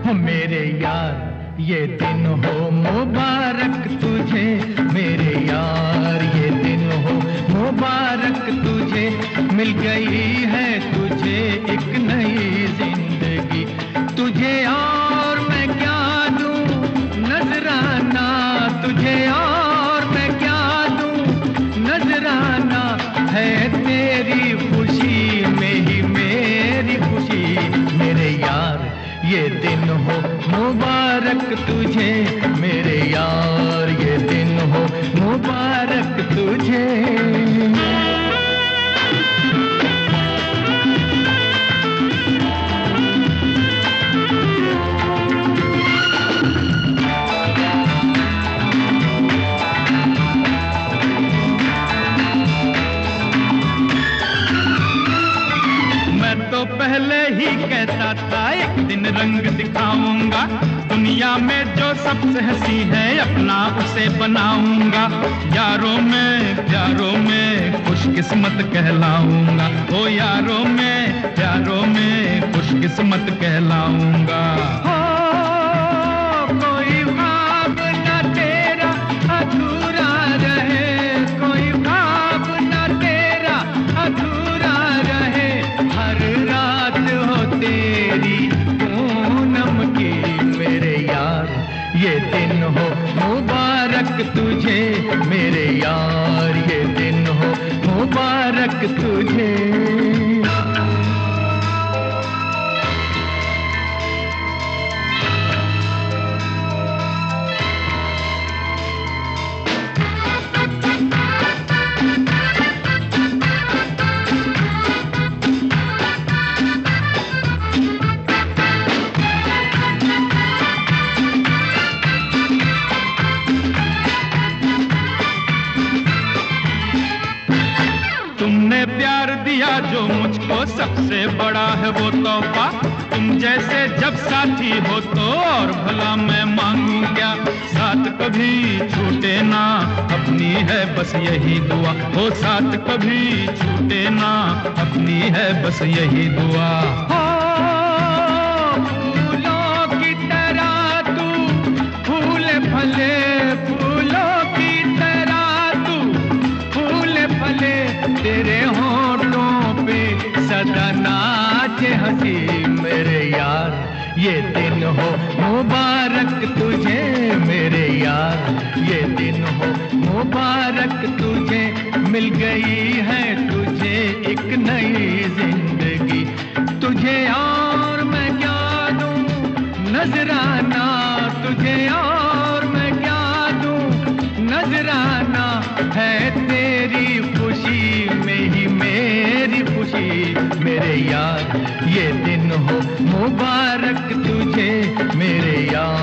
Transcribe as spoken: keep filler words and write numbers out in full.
मेरे यार ये दिन हो मुबारक तुझे, मेरे यार ये दिन हो मुबारक तुझे, मिल गई है तुझे एक नई जिंदगी। तुझे और मैं क्या दूं नजराना, तुझे और मैं क्या दूं नजराना, है तेरी खुशी में ही मेरी खुशी। मेरे यार ये दिन हो मुबारक तुझे, मेरे यार ये दिन हो मुबारक तुझे। तो पहले ही कहता था एक दिन रंग दिखाऊंगा, दुनिया में जो सबसे हंसी है अपना उसे बनाऊंगा। यारों में प्यारों में खुशकिस्मत कहलाऊंगा, ओ यारों में प्यारों में खुशकिस्मत कहलाऊंगा। कोई ख्वाब न तेरा अधूरा रहे, कोई ख्वाब न तेरा अधूरा रहे, हर रात हो तेरी पूनम की। मेरे यार ये दिन हो मुबारक तुझे, मेरे यार ये दिन हो मुबारक तुझे। तुमने प्यार दिया जो मुझको सबसे बड़ा है वो तोहफा, तुम जैसे जब साथी हो तो और भला मैं मांगू क्या। साथ कभी छूटे ना अपनी है बस यही दुआ, हो साथ कभी छूटे ना अपनी है बस यही दुआ। फूलों की तरह तू फूल फले, फूलों की तरह तू फूल फले, तेरे होठों पे सदा नाचे हंसी। मेरे यार ये दिन हो मुबारक तुझे, मेरे यार ये दिन हो मुबारक तुझे, मिल गई है तुझे एक नई जिंदगी। तुझे और मैं क्या दूं नजराना, तुझे और मैं क्या दूं नजराना, है तेरी खुशी में ही मेरी खुशी। मेरे यार ये दिन हो मुबारक तुझे, मेरे यार